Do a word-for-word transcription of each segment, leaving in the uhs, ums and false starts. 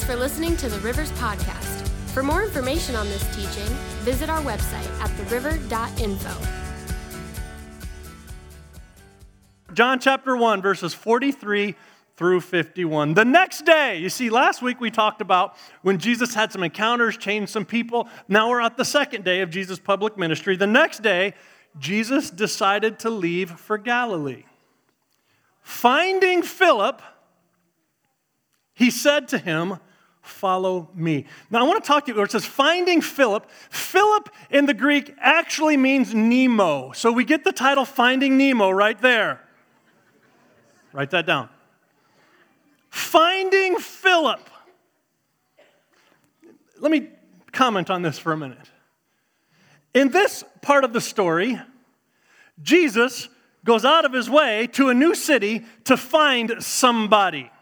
for listening to the Rivers Podcast. For more information on this teaching, visit our website at the river dot info. John chapter one, verses forty-three through fifty-one. The next day, you see, last week we talked about when Jesus had some encounters, changed some people. Now we're at the second day of Jesus' public ministry. The next day, Jesus decided to leave for Galilee. Finding Philip, he said to him, "Follow me." Now I want to talk to you where it says finding Philip. Philip in the Greek actually means Nemo. So we get the title Finding Nemo right there. Write that down. Finding Philip. Let me comment on this for a minute. In this part of the story, Jesus goes out of his way to a new city to find somebody.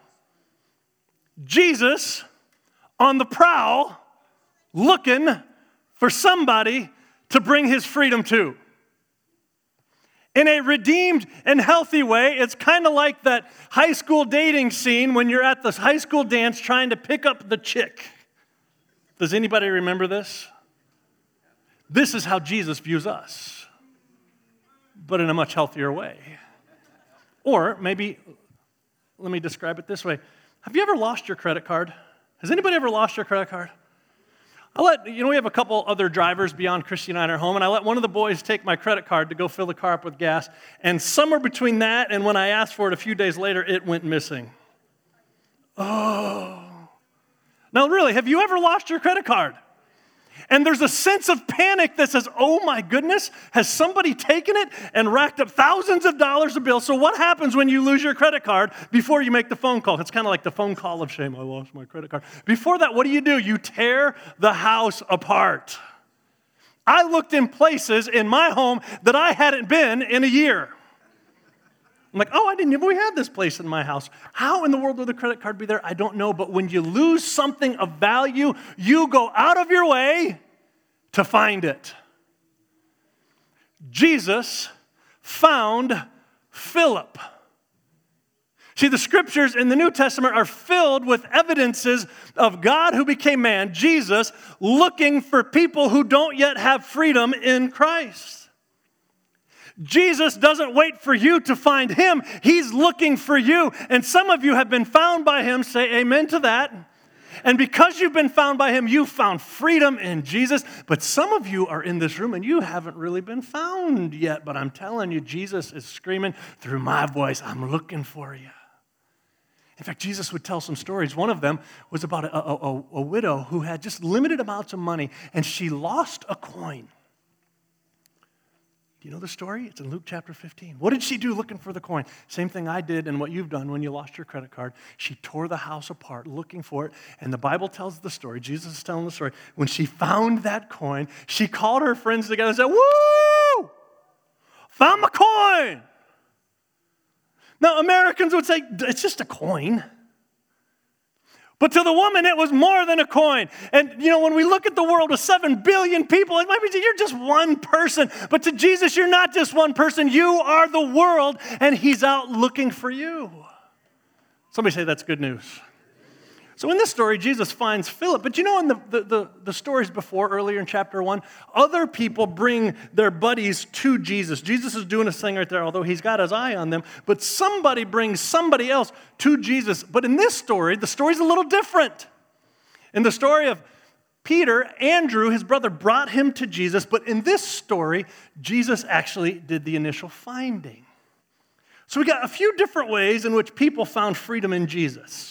Jesus on the prowl, looking for somebody to bring his freedom to. In a redeemed and healthy way, it's kind of like that high school dating scene when you're at the high school dance trying to pick up the chick. Does anybody remember this? This is how Jesus views us, but in a much healthier way. Or maybe, let me describe it this way. Have you ever lost your credit card? Has anybody ever lost your credit card? I let, you know, we have a couple other drivers beyond Christy and I in our home, and I let one of the boys take my credit card to go fill the car up with gas, and somewhere between that and when I asked for it a few days later, it went missing. Oh. Now really, have you ever lost your credit card? And there's a sense of panic that says, oh my goodness, has somebody taken it and racked up thousands of dollars of bills? So what happens when you lose your credit card before you make the phone call? It's kind of like the phone call of shame. I lost my credit card. Before that, what do you do? You tear the house apart. I looked in places in my home that I hadn't been in a year. I'm like, oh, I didn't know we had this place in my house. How in the world would the credit card be there? I don't know. But when you lose something of value, you go out of your way to find it. Jesus found Philip. See, the scriptures in the New Testament are filled with evidences of God who became man, Jesus, looking for people who don't yet have freedom in Christ. Jesus doesn't wait for you to find him. He's looking for you. And some of you have been found by him. Say amen to that. And because you've been found by him, you've found freedom in Jesus. But some of you are in this room and you haven't really been found yet. But I'm telling you, Jesus is screaming through my voice, I'm looking for you. In fact, Jesus would tell some stories. One of them was about a, a, a, a widow who had just limited amounts of money and she lost a coin. Do you know the story? It's in Luke chapter fifteen. What did she do looking for the coin? Same thing I did and what you've done when you lost your credit card. She tore the house apart looking for it. And the Bible tells the story. Jesus is telling the story. When she found that coin, she called her friends together and said, woo! Found my coin! Now, Americans would say, it's just a coin. But to the woman, it was more than a coin. And, you know, when we look at the world with seven billion people, it might be you're just one person. But to Jesus, you're not just one person. You are the world, and he's out looking for you. Somebody say that's good news. So in this story, Jesus finds Philip. But you know, in the, the, the, the stories before, earlier in chapter one, other people bring their buddies to Jesus. Jesus is doing his thing right there, although he's got his eye on them. But somebody brings somebody else to Jesus. But in this story, the story's a little different. In the story of Peter, Andrew, his brother, brought him to Jesus. But in this story, Jesus actually did the initial finding. So we got a few different ways in which people found freedom in Jesus.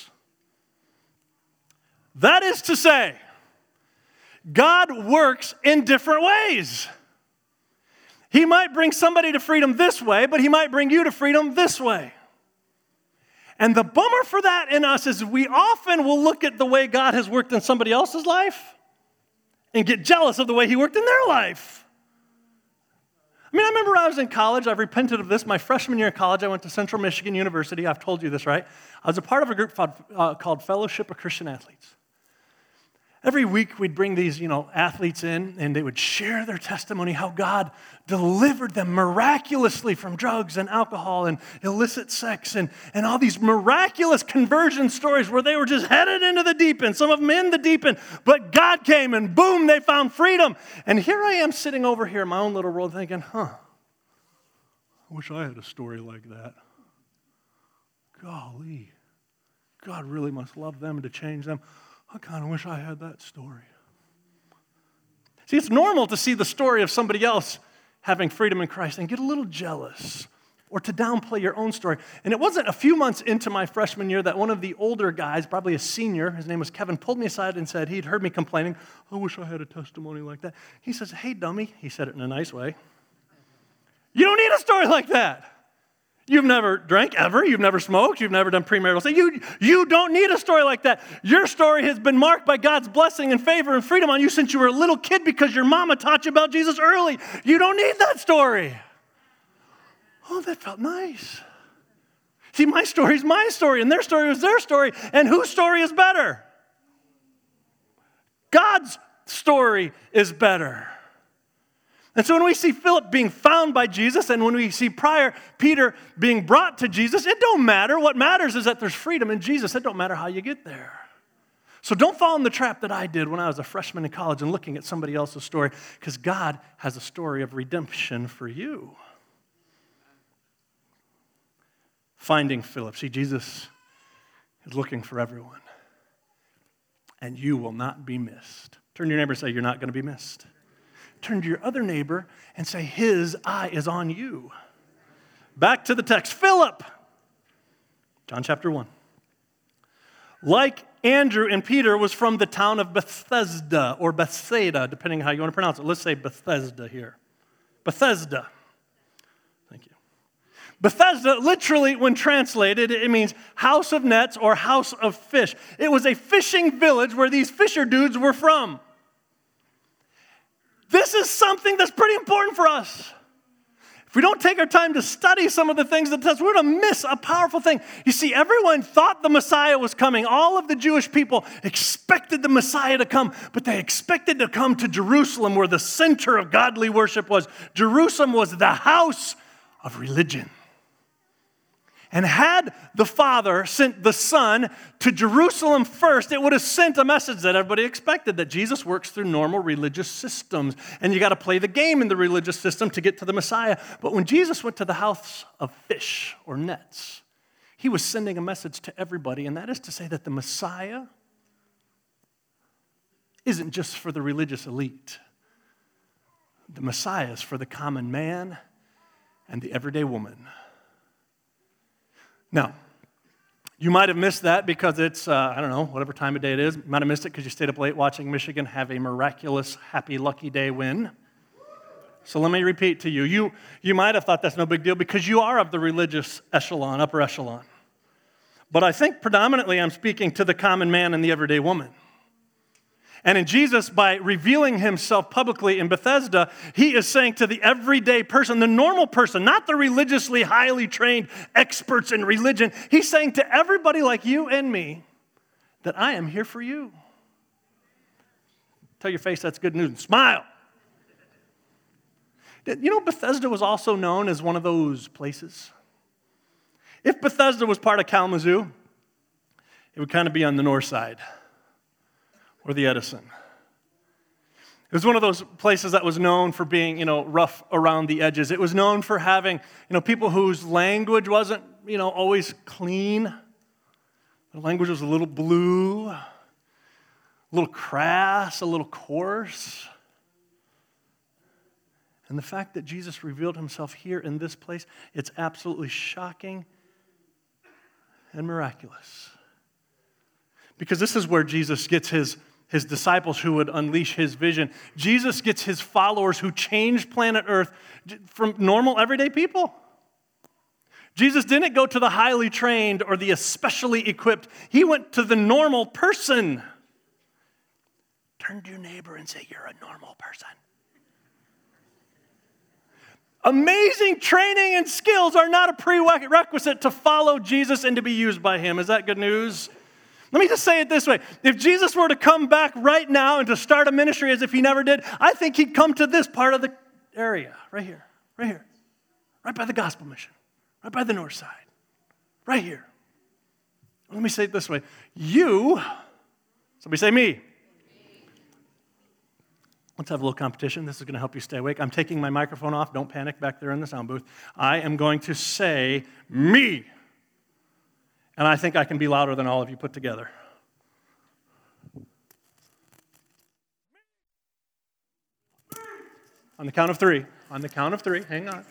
That is to say, God works in different ways. He might bring somebody to freedom this way, but he might bring you to freedom this way. And the bummer for that in us is we often will look at the way God has worked in somebody else's life and get jealous of the way he worked in their life. I mean, I remember when I was in college, I've repented of this. My freshman year in college, I went to Central Michigan University. I've told you this, right? I was a part of a group called, uh, called Fellowship of Christian Athletes. Every week we'd bring these, you know, athletes in, and they would share their testimony, how God delivered them miraculously from drugs and alcohol and illicit sex and, and all these miraculous conversion stories where they were just headed into the deep end, some of them in the deep end, but God came and boom, they found freedom. And here I am sitting over here in my own little world thinking, huh, I wish I had a story like that. Golly, God really must love them to change them. I kind of wish I had that story. See, it's normal to see the story of somebody else having freedom in Christ and get a little jealous or to downplay your own story. And it wasn't a few months into my freshman year that one of the older guys, probably a senior, his name was Kevin, pulled me aside and said, he'd heard me complaining, I wish I had a testimony like that. He says, hey, dummy, he said it in a nice way, you don't need a story like that. You've never drank ever. You've never smoked. You've never done premarital sex. You, you don't need a story like that. Your story has been marked by God's blessing and favor and freedom on you since you were a little kid because your mama taught you about Jesus early. You don't need that story. Oh, that felt nice. See, my story is my story, and their story is their story, and whose story is better? God's story is better. And so when we see Philip being found by Jesus and when we see prior Peter being brought to Jesus, it don't matter. What matters is that there's freedom in Jesus. It don't matter how you get there. So don't fall in the trap that I did when I was a freshman in college and looking at somebody else's story, because God has a story of redemption for you. Finding Philip. See, Jesus is looking for everyone. And you will not be missed. Turn to your neighbor and say, you're not going to be missed. Turn to your other neighbor and say, his eye is on you. Back to the text. Philip, John chapter one. Like Andrew and Peter, was from the town of Bethesda or Bethsaida, depending on how you want to pronounce it. Let's say Bethesda here. Bethesda. Thank you. Bethesda, literally, when translated, it means house of nets or house of fish. It was a fishing village where these fisher dudes were from. This is something that's pretty important for us. If we don't take our time to study some of the things that test, we're going to miss a powerful thing. You see, everyone thought the Messiah was coming. All of the Jewish people expected the Messiah to come, but they expected to come to Jerusalem, where the center of godly worship was. Jerusalem was the house of religion. And had the Father sent the Son to Jerusalem first, it would have sent a message that everybody expected, that Jesus works through normal religious systems. And you got to play the game in the religious system to get to the Messiah. But when Jesus went to the house of fish or nets, he was sending a message to everybody, and that is to say that the Messiah isn't just for the religious elite. The Messiah is for the common man and the everyday woman. Now, you might have missed that because it's, uh, I don't know, whatever time of day it is. You might have missed it because you stayed up late watching Michigan have a miraculous, happy, lucky day win. So let me repeat to you. You, you might have thought that's no big deal because you are of the religious echelon, upper echelon. But I think predominantly I'm speaking to the common man and the everyday woman. And in Jesus, by revealing himself publicly in Bethesda, he is saying to the everyday person, the normal person, not the religiously highly trained experts in religion, he's saying to everybody like you and me that I am here for you. Tell your face that's good news and smile. You know, Bethesda was also known as one of those places. If Bethesda was part of Kalamazoo, it would kind of be on the north side. Or the Edison. It was one of those places that was known for being, you know, rough around the edges. It was known for having, you know, people whose language wasn't, you know, always clean. The language was a little blue, a little crass, a little coarse. And the fact that Jesus revealed himself here in this place, it's absolutely shocking and miraculous. Because this is where Jesus gets his his disciples who would unleash his vision. Jesus gets his followers who changed planet Earth from normal, everyday people. Jesus didn't go to the highly trained or the especially equipped. He went to the normal person. Turn to your neighbor and say, you're a normal person. Amazing training and skills are not a prerequisite to follow Jesus and to be used by him. Is that good news? Let me just say it this way. If Jesus were to come back right now and to start a ministry as if he never did, I think he'd come to this part of the area, right here, right here, right by the gospel mission, right by the north side, right here. Let me say it this way. You, somebody say me. Let's have a little competition. This is going to help you stay awake. I'm taking my microphone off. Don't panic back there in the sound booth. I am going to say me. And I think I can be louder than all of you put together. On the count of three. On the count of three. Hang on.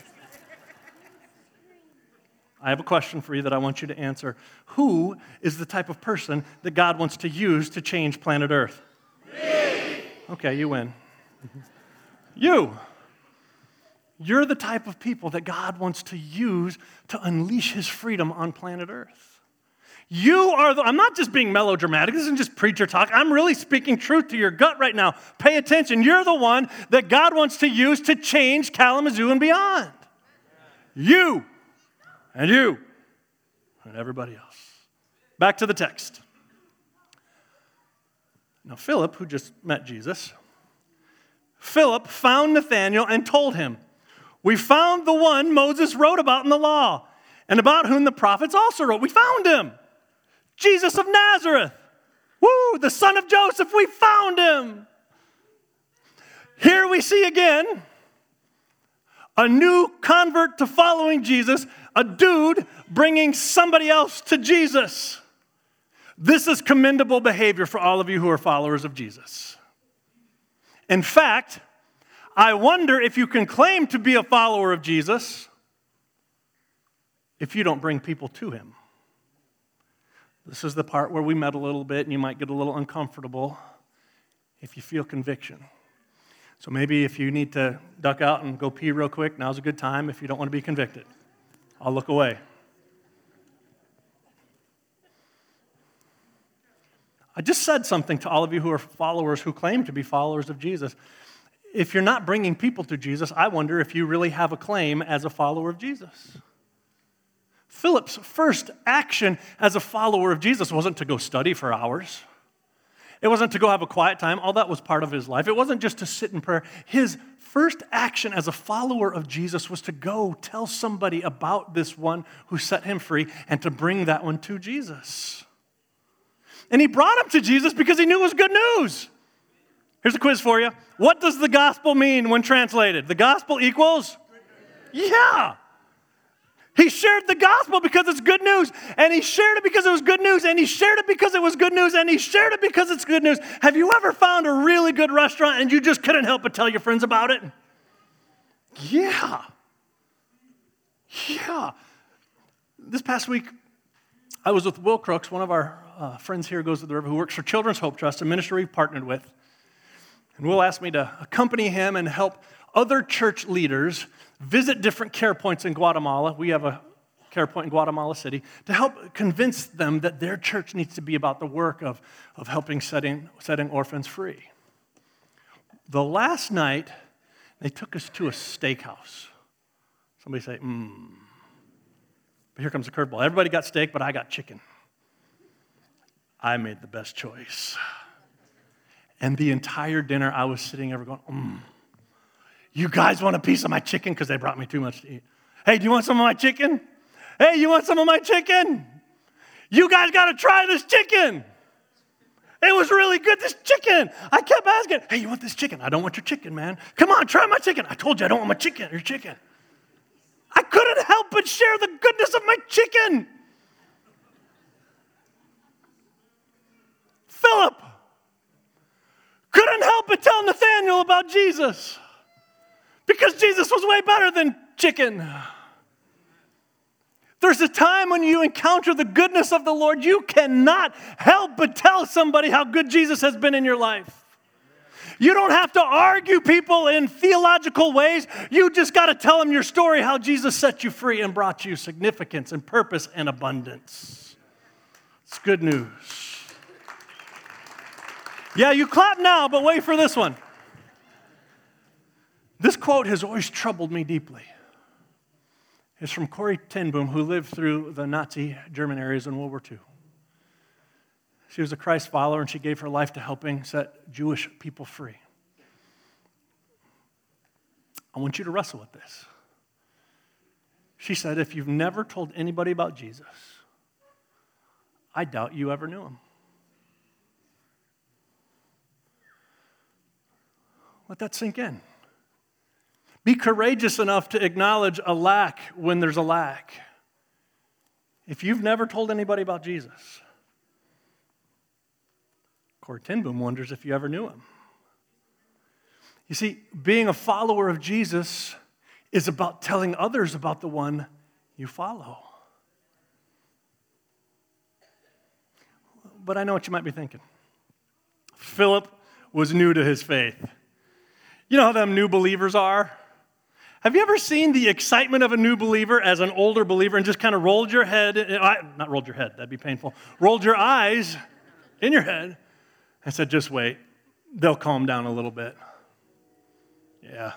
I have a question for you that I want you to answer. Who is the type of person that God wants to use to change planet Earth? Me. Okay, you win. You. You're the type of people that God wants to use to unleash his freedom on planet Earth. You are the, I'm not just being melodramatic. This isn't just preacher talk. I'm really speaking truth to your gut right now. Pay attention. You're the one that God wants to use to change Kalamazoo and beyond. You and you and everybody else. Back to the text. Now, Philip, who just met Jesus, Philip found Nathanael and told him, "We found the one Moses wrote about in the law, and about whom the prophets also wrote." We found him. Jesus of Nazareth. Woo, the son of Joseph, we found him. Here we see again a new convert to following Jesus, a dude bringing somebody else to Jesus. This is commendable behavior for all of you who are followers of Jesus. In fact, I wonder if you can claim to be a follower of Jesus if you don't bring people to him. This is the part where we meddle a little bit and you might get a little uncomfortable if you feel conviction. So maybe if you need to duck out and go pee real quick, now's a good time if you don't want to be convicted. I'll look away. I just said something to all of you who are followers, who claim to be followers of Jesus. If you're not bringing people to Jesus, I wonder if you really have a claim as a follower of Jesus. Philip's first action as a follower of Jesus wasn't to go study for hours. It wasn't to go have a quiet time. All that was part of his life. It wasn't just to sit in prayer. His first action as a follower of Jesus was to go tell somebody about this one who set him free and to bring that one to Jesus. And he brought him to Jesus because he knew it was good news. Here's a quiz for you. What does the gospel mean when translated? The gospel equals? Yeah. He shared the gospel because it's good news, and he shared it because it was good news, and he shared it because it was good news, and he shared it because it's good news. Have you ever found a really good restaurant and you just couldn't help but tell your friends about it? Yeah. Yeah. This past week, I was with Will Crooks, one of our uh, friends here who goes to the river, who works for Children's Hope Trust, a ministry we've partnered with. And Will asked me to accompany him and help other church leaders visit different care points in Guatemala. We have a care point in Guatemala City to help convince them that their church needs to be about the work of, of helping setting, setting orphans free. The last night, they took us to a steakhouse. Somebody say, mmm. But here comes the curveball. Everybody got steak, but I got chicken. I made the best choice. And the entire dinner, I was sitting there going, mmm. You guys want a piece of my chicken? Because they brought me too much to eat. Hey, do you want some of my chicken? Hey, you want some of my chicken? You guys got to try this chicken. It was really good, this chicken. I kept asking, hey, you want this chicken? I don't want your chicken, man. Come on, try my chicken. I told you I don't want my chicken, your chicken. I couldn't help but share the goodness of my chicken. Philip couldn't help but tell Nathanael about Jesus. Because Jesus was way better than chicken. There's a time when you encounter the goodness of the Lord, you cannot help but tell somebody how good Jesus has been in your life. You don't have to argue people in theological ways. You just got to tell them your story, how Jesus set you free and brought you significance and purpose and abundance. It's good news. Yeah, you clap now, but wait for this one. This quote has always troubled me deeply. It's from Corrie ten Boom, who lived through the Nazi German areas in World War Two. She was a Christ follower, and she gave her life to helping set Jewish people free. I want you to wrestle with this. She said, if you've never told anybody about Jesus, I doubt you ever knew him. Let that sink in. Be courageous enough to acknowledge a lack when there's a lack. If you've never told anybody about Jesus, Corrie ten Boom wonders if you ever knew him. You see, being a follower of Jesus is about telling others about the one you follow. But I know what you might be thinking. Philip was new to his faith. You know how them new believers are? Have you ever seen the excitement of a new believer as an older believer and just kind of rolled your head, not rolled your head, that'd be painful, rolled your eyes in your head and said, just wait, they'll calm down a little bit. Yeah.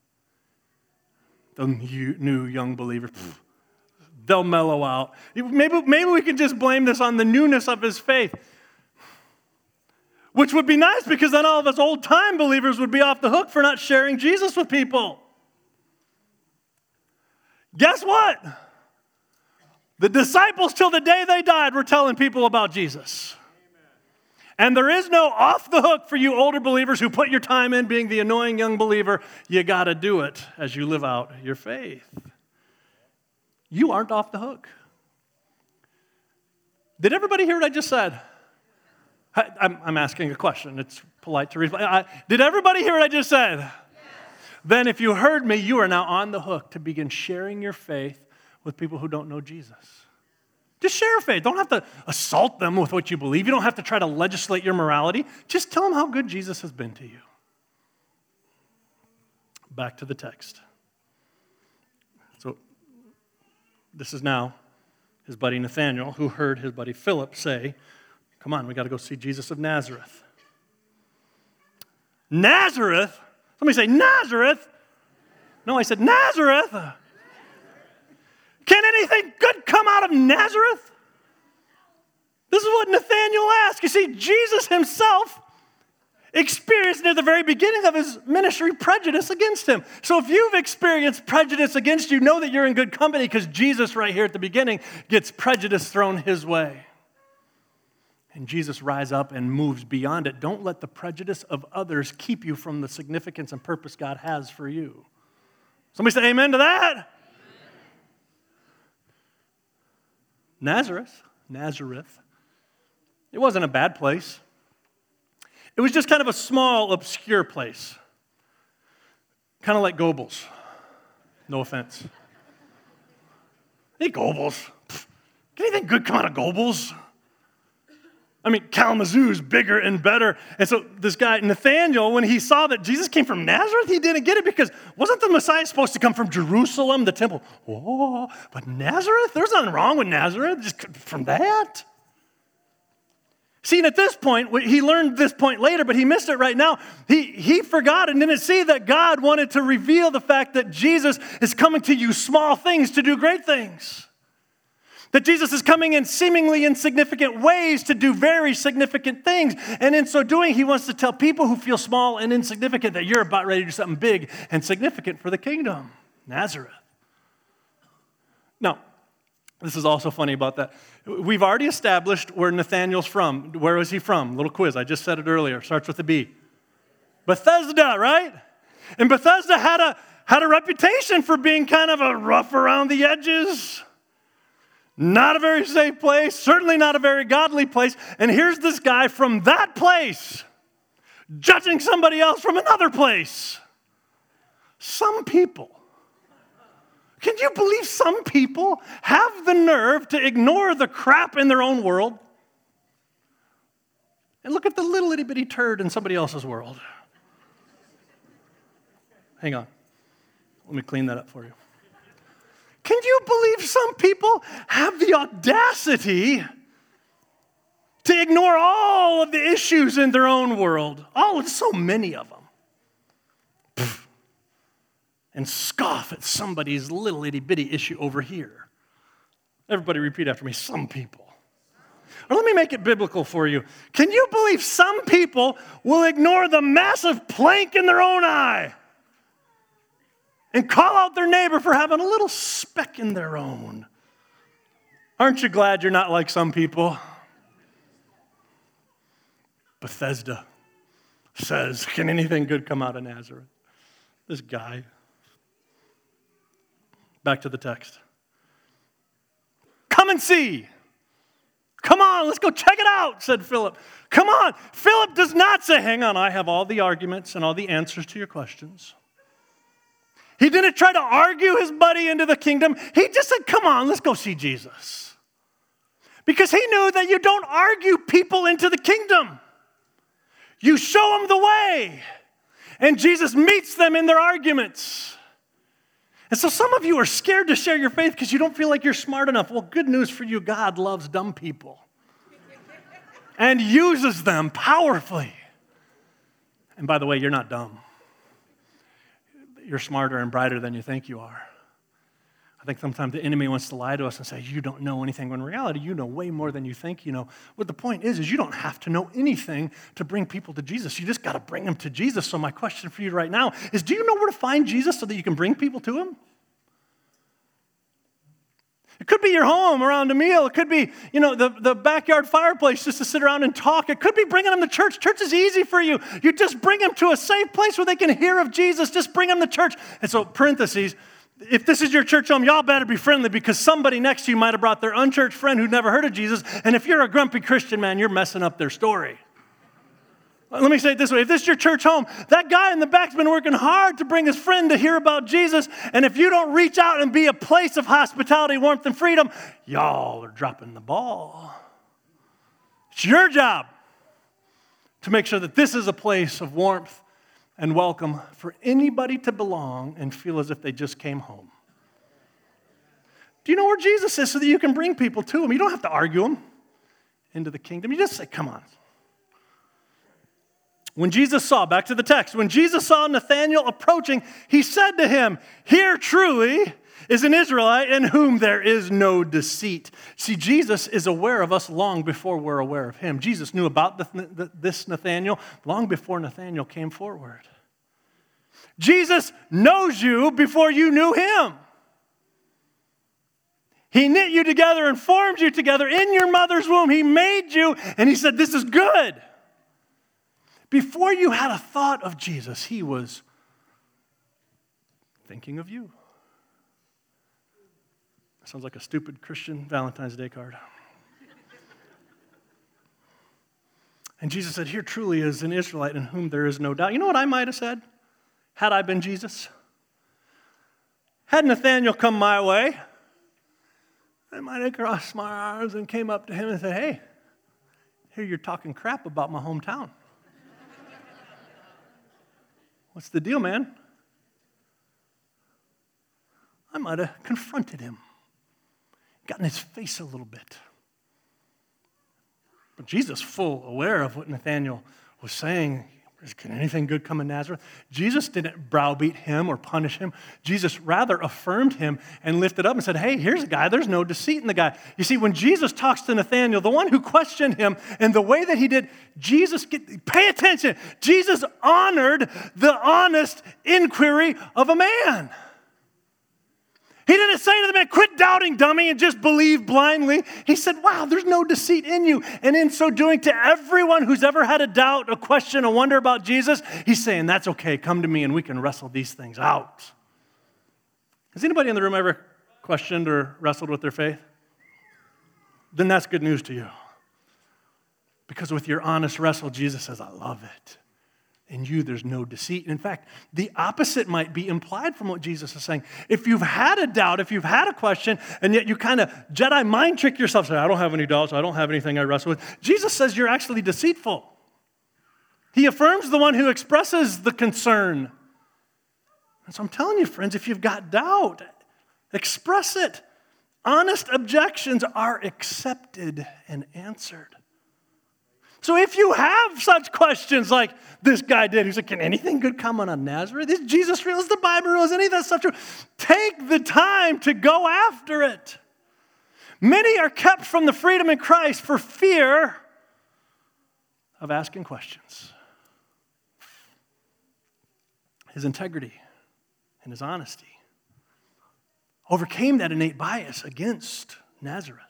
The new young believer, they'll mellow out. Maybe, maybe we can just blame this on the newness of his faith. Which would be nice because then all of us old-time believers would be off the hook for not sharing Jesus with people. Guess what? The disciples, till the day they died, were telling people about Jesus. And there is no off the hook for you older believers who put your time in being the annoying young believer. You got to do it as you live out your faith. You aren't off the hook. Did everybody hear what I just said? I, I'm, I'm asking a question. It's polite to reply. Did everybody hear what I just said? Yes. Then if you heard me, you are now on the hook to begin sharing your faith with people who don't know Jesus. Just share faith. Don't have to assault them with what you believe. You don't have to try to legislate your morality. Just tell them how good Jesus has been to you. Back to the text. So this is now his buddy Nathanael, who heard his buddy Philip say, come on, we got to go see Jesus of Nazareth. Nazareth? Somebody say, Nazareth? No, I said, Nazareth. Can anything good come out of Nazareth? This is what Nathanael asked. You see, Jesus himself experienced near the very beginning of his ministry prejudice against him. So if you've experienced prejudice against you, know that you're in good company because Jesus right here at the beginning gets prejudice thrown his way. And Jesus rises up and moves beyond it. Don't let the prejudice of others keep you from the significance and purpose God has for you. Somebody say amen to that. Amen. Nazareth, Nazareth. It wasn't a bad place. It was just kind of a small, obscure place. Kind of like Gobles. No offense. Hey, Gobles. Can anything good come out of Gobles? I mean, Kalamazoo's bigger and better. And so this guy, Nathanael, when he saw that Jesus came from Nazareth, he didn't get it because wasn't the Messiah supposed to come from Jerusalem, the temple? Oh, but Nazareth? There's nothing wrong with Nazareth, just from that. See, and at this point, he learned this point later, but he missed it right now. He, he forgot and didn't see that God wanted to reveal the fact that Jesus is coming to use small things to do great things. That Jesus is coming in seemingly insignificant ways to do very significant things. And in so doing, he wants to tell people who feel small and insignificant that you're about ready to do something big and significant for the kingdom. Nazareth. Now, this is also funny about that. We've already established where Nathanael's from. Where is he from? Little quiz. I just said it earlier. Starts with a B. Bethesda, right? And Bethesda had a, had a reputation for being kind of a rough around the edges. Not a very safe place, certainly not a very godly place. And here's this guy from that place judging somebody else from another place. Some people, can you believe some people have the nerve to ignore the crap in their own world and look at the little itty bitty turd in somebody else's world? Hang on. Let me clean that up for you. Can you believe some people have the audacity to ignore all of the issues in their own world? Oh, so many of them. Pfft. And scoff at somebody's little itty bitty issue over here. Everybody repeat after me, some people. Or let me make it biblical for you. Can you believe some people will ignore the massive plank in their own eye and call out their neighbor for having a little speck in their own? Aren't you glad you're not like some people? Bethesda says, can anything good come out of Nazareth? This guy. Back to the text. Come and see. Come on, let's go check it out, said Philip. Come on. Philip does not say, hang on, I have all the arguments and all the answers to your questions. He didn't try to argue his buddy into the kingdom. He just said, come on, let's go see Jesus. Because he knew that you don't argue people into the kingdom. You show them the way. And Jesus meets them in their arguments. And so some of you are scared to share your faith because you don't feel like you're smart enough. Well, good news for you, God loves dumb people and uses them powerfully. And by the way, you're not dumb. You're smarter and brighter than you think you are. I think sometimes the enemy wants to lie to us and say, you don't know anything, when in reality, you know way more than you think you know. What the point is, is you don't have to know anything to bring people to Jesus. You just got to bring them to Jesus. So my question for you right now is, do you know where to find Jesus so that you can bring people to him? It could be your home around a meal. It could be, you know, the, the backyard fireplace just to sit around and talk. It could be bringing them to church. Church is easy for you. You just bring them to a safe place where they can hear of Jesus. Just bring them to church. And so, parentheses, if this is your church home, y'all better be friendly because somebody next to you might have brought their unchurched friend who'd never heard of Jesus. And if you're a grumpy Christian, man, you're messing up their story. Let me say it this way. If this is your church home, that guy in the back's been working hard to bring his friend to hear about Jesus. And if you don't reach out and be a place of hospitality, warmth, and freedom, y'all are dropping the ball. It's your job to make sure that this is a place of warmth and welcome for anybody to belong and feel as if they just came home. Do you know where Jesus is so that you can bring people to him? You don't have to argue them into the kingdom. You just say, come on. When Jesus saw, back to the text, when Jesus saw Nathanael approaching, he said to him, here truly is an Israelite in whom there is no deceit. See, Jesus is aware of us long before we're aware of him. Jesus knew about the, this Nathanael long before Nathanael came forward. Jesus knows you before you knew him. He knit you together and formed you together in your mother's womb. He made you, and he said, this is good. Before you had a thought of Jesus, he was thinking of you. Sounds like a stupid Christian Valentine's Day card. And Jesus said, here truly is an Israelite in whom there is no doubt. You know what I might have said had I been Jesus? Had Nathanael come my way, I might have crossed my arms and came up to him and said, hey, here you're talking crap about my hometown. What's the deal, man? I might have confronted him, gotten his face a little bit. But Jesus, full aware of what Nathanael was saying, can anything good come in Nazareth? Jesus didn't browbeat him or punish him. Jesus rather affirmed him and lifted up and said, hey, here's a guy. There's no deceit in the guy. You see, when Jesus talks to Nathanael, the one who questioned him, and the way that he did, Jesus, get, pay attention. Jesus honored the honest inquiry of a man. He didn't say to the man, quit doubting, dummy, and just believe blindly. He said, wow, there's no deceit in you. And in so doing, to everyone who's ever had a doubt, a question, a wonder about Jesus, he's saying, that's okay. Come to me and we can wrestle these things out. Has anybody in the room ever questioned or wrestled with their faith? Then that's good news to you. Because with your honest wrestle, Jesus says, I love it. In you, there's no deceit. In fact, the opposite might be implied from what Jesus is saying. If you've had a doubt, if you've had a question, and yet you kind of Jedi mind trick yourself, say, I don't have any doubts, I don't have anything I wrestle with. Jesus says you're actually deceitful. He affirms the one who expresses the concern. And so I'm telling you, friends, if you've got doubt, express it. Honest objections are accepted and answered. So if you have such questions like this guy did, who said, can anything good come out of Nazareth? Is Jesus real? Is the Bible real? Is any of that stuff true? Take the time to go after it. Many are kept from the freedom in Christ for fear of asking questions. His integrity and his honesty overcame that innate bias against Nazareth.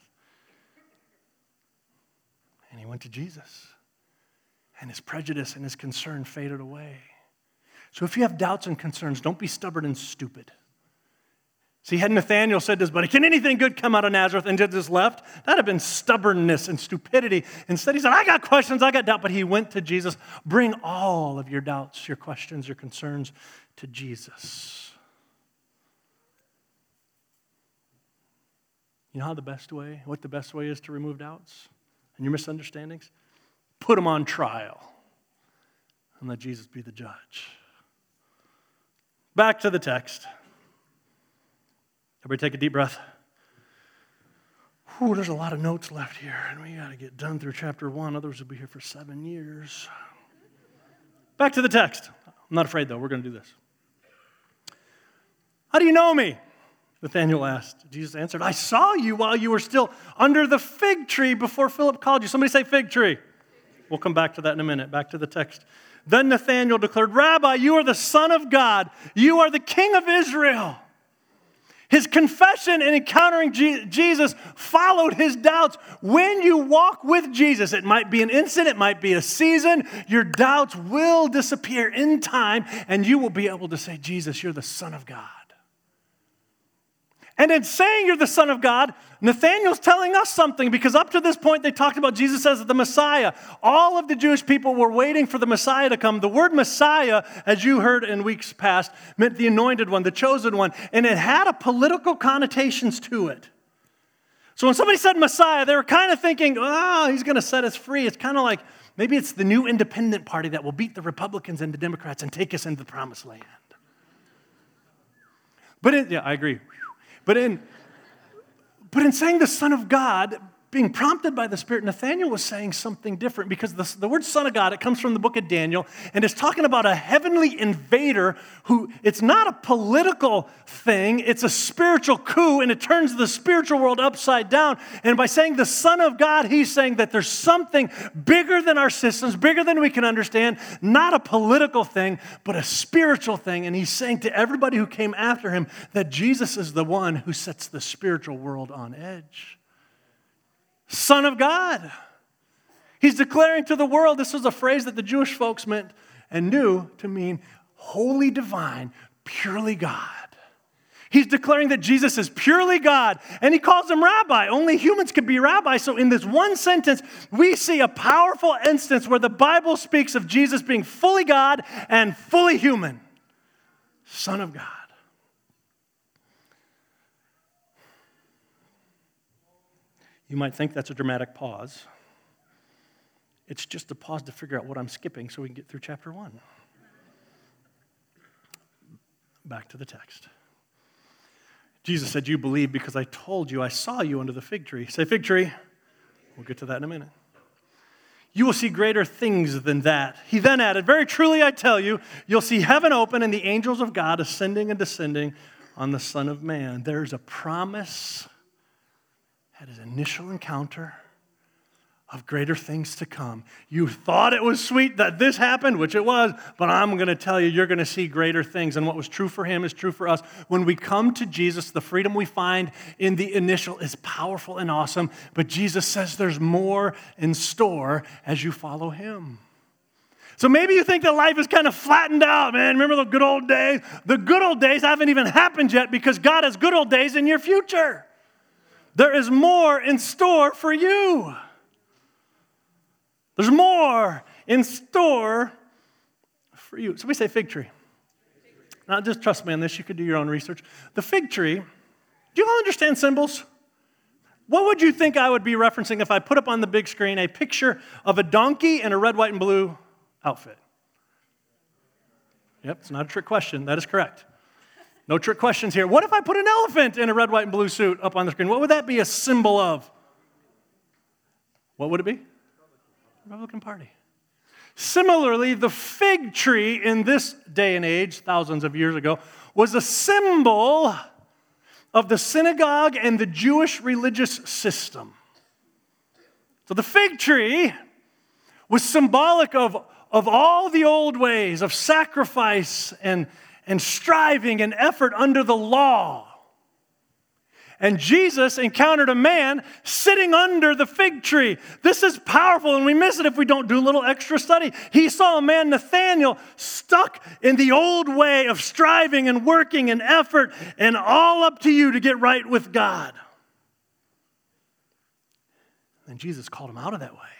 And he went to Jesus. And his prejudice and his concern faded away. So if you have doubts and concerns, don't be stubborn and stupid. See, had Nathanael said to his buddy, can anything good come out of Nazareth, and just left, that would have been stubbornness and stupidity. Instead, he said, I got questions, I got doubt. But he went to Jesus. Bring all of your doubts, your questions, your concerns to Jesus. You know how the best way, what the best way is to remove doubts and your misunderstandings? Put them on trial and let Jesus be the judge. Back to the text. Everybody take a deep breath. Whew, there's a lot of notes left here, and we got to get done through chapter one. Others will be here for seven years. Back to the text. I'm not afraid, though. We're going to do this. How do you know me? Nathanael asked. Jesus answered, I saw you while you were still under the fig tree before Philip called you. Somebody say fig tree. We'll come back to that in a minute. Back to the text. Then Nathanael declared, Rabbi, you are the Son of God. You are the King of Israel. His confession and encountering Jesus followed his doubts. When you walk with Jesus, it might be an instant, it might be a season, your doubts will disappear in time, and you will be able to say, Jesus, you're the Son of God. And in saying you're the Son of God, Nathanael's telling us something, because up to this point they talked about Jesus as the Messiah. All of the Jewish people were waiting for the Messiah to come. The word Messiah, as you heard in weeks past, meant the anointed one, the chosen one, and it had a political connotations to it. So when somebody said Messiah, they were kind of thinking, oh, he's going to set us free. It's kind of like maybe it's the new independent party that will beat the Republicans and the Democrats and take us into the promised land. But in, yeah, I agree. But in, but in saying the Son of God, being prompted by the Spirit, Nathanael was saying something different, because the, the word Son of God, it comes from the book of Daniel, and it's talking about a heavenly invader who, it's not a political thing, it's a spiritual coup, and it turns the spiritual world upside down. And by saying the Son of God, he's saying that there's something bigger than our systems, bigger than we can understand, not a political thing, but a spiritual thing. And he's saying to everybody who came after him that Jesus is the one who sets the spiritual world on edge. Son of God. He's declaring to the world, this was a phrase that the Jewish folks meant and knew to mean holy divine, purely God. He's declaring that Jesus is purely God, and he calls him rabbi. Only humans could be rabbi. So in this one sentence, we see a powerful instance where the Bible speaks of Jesus being fully God and fully human. Son of God. You might think that's a dramatic pause. It's just a pause to figure out what I'm skipping so we can get through chapter one. Back to the text. Jesus said, you believe because I told you, I saw you under the fig tree. Say fig tree. We'll get to that in a minute. You will see greater things than that. He then added, very truly I tell you, you'll see heaven open and the angels of God ascending and descending on the Son of Man. There's a promise at his initial encounter of greater things to come. You thought it was sweet that this happened, which it was, but I'm going to tell you, you're going to see greater things. And what was true for him is true for us. When we come to Jesus, the freedom we find in the initial is powerful and awesome, but Jesus says there's more in store as you follow him. So maybe you think that life is kind of flattened out, man. Remember the good old days? The good old days haven't even happened yet, because God has good old days in your future. There is more in store for you. There's more in store for you. So we say fig tree. Now, just trust me on this. You could do your own research. The fig tree, do you all understand symbols? What would you think I would be referencing if I put up on the big screen a picture of a donkey in a red, white, and blue outfit? Yep, it's not a trick question. That is correct. No trick questions here. What if I put an elephant in a red, white, and blue suit up on the screen? What would that be a symbol of? What would it be? Republican Party. Similarly, the fig tree in this day and age, thousands of years ago, was a symbol of the synagogue and the Jewish religious system. So the fig tree was symbolic of, of all the old ways of sacrifice and, and striving and effort under the law. And Jesus encountered a man sitting under the fig tree. This is powerful, and we miss it if we don't do a little extra study. He saw a man, Nathanael, stuck in the old way of striving and working and effort, and all up to you to get right with God. And Jesus called him out of that way.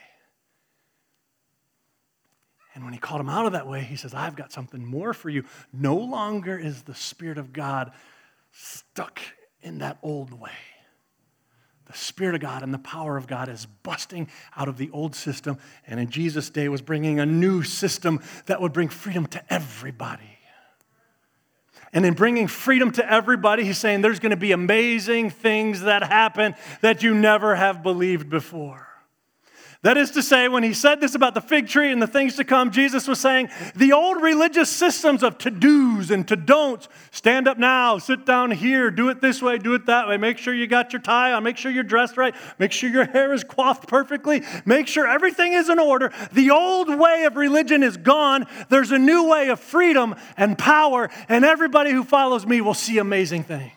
And when he called him out of that way, he says, I've got something more for you. No longer is the Spirit of God stuck in that old way. The Spirit of God and the power of God is busting out of the old system, and in Jesus' day was bringing a new system that would bring freedom to everybody. And in bringing freedom to everybody, he's saying there's going to be amazing things that happen that you never have believed before. That is to say, when he said this about the fig tree and the things to come, Jesus was saying the old religious systems of to-dos and to-don'ts, stand up now, sit down here, do it this way, do it that way, make sure you got your tie on, make sure you're dressed right, make sure your hair is coiffed perfectly, make sure everything is in order. The old way of religion is gone. There's a new way of freedom and power, and everybody who follows me will see amazing things.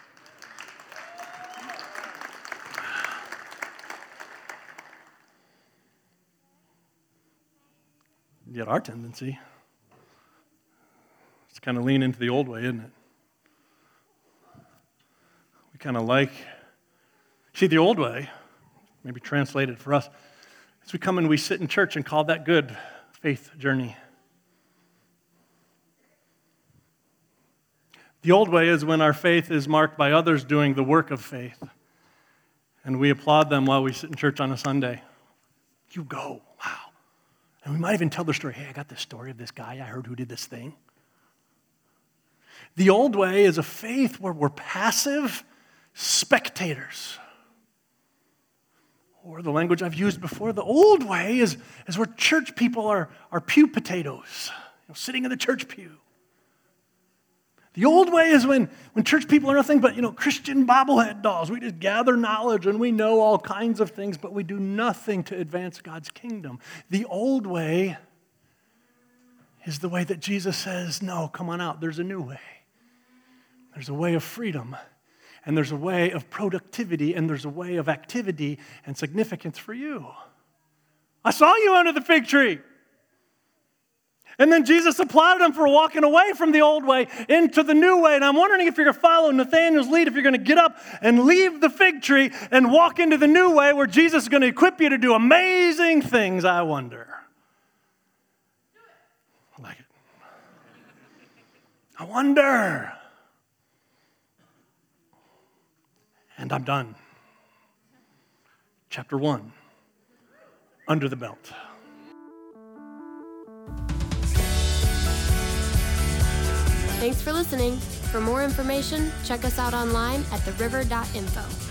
Yet our tendency is to kind of lean into the old way, isn't it? We kind of like, see, the old way, maybe translated for us, is we come and we sit in church and call that good faith journey. The old way is when our faith is marked by others doing the work of faith, and we applaud them while we sit in church on a Sunday. You go, wow. And we might even tell the story, hey, I got this story of this guy I heard who did this thing. The old way is a faith where we're passive spectators. Or the language I've used before, the old way is, is where church people are, are pew potatoes, you know, sitting in the church pew. The old way is when, when church people are nothing but, you know, Christian bobblehead dolls. We just gather knowledge and we know all kinds of things, but we do nothing to advance God's kingdom. The old way is the way that Jesus says, no, come on out. There's a new way. There's a way of freedom, and there's a way of productivity, and there's a way of activity and significance for you. I saw you under the fig tree. And then Jesus applauded him for walking away from the old way into the new way. And I'm wondering if you're going to follow Nathanael's lead, if you're going to get up and leave the fig tree and walk into the new way where Jesus is going to equip you to do amazing things, I wonder. I like it. I wonder. And I'm done. Chapter one, under the belt. Thanks for listening. For more information, check us out online at the river dot info.